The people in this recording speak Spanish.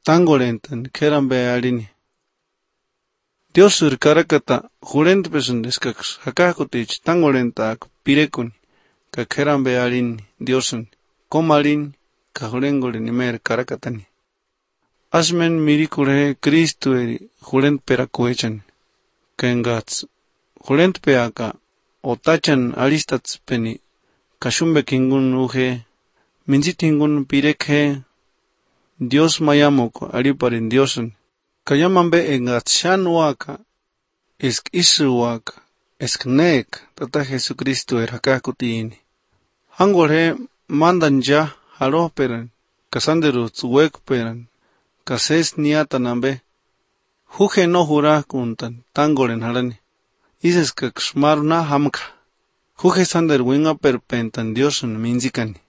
tangolentan kerambe alini. Dios karakata jurent pesun deskaks hakakutich tangolenta pirekuni ka kerambe alini Diosun komalin ka jurengolini mer karakatani. Asmen mirikure Cristo eri jurent perakuechan kengats jurent peaka otachan alistats peni kashumbe kingun uje minzitingun pirekhe Dios mayamoko aliparin Diosun kayamambe engats shanwaka isuwaka nek tata Jesucristo hakakutini. Hangore mandan ya haroperan kasanderuts wekperan kases niatanambe juje no jura kuntan tangoren harani ises kakshmarna hamka juje sander winga perpentan Diosun minzikani.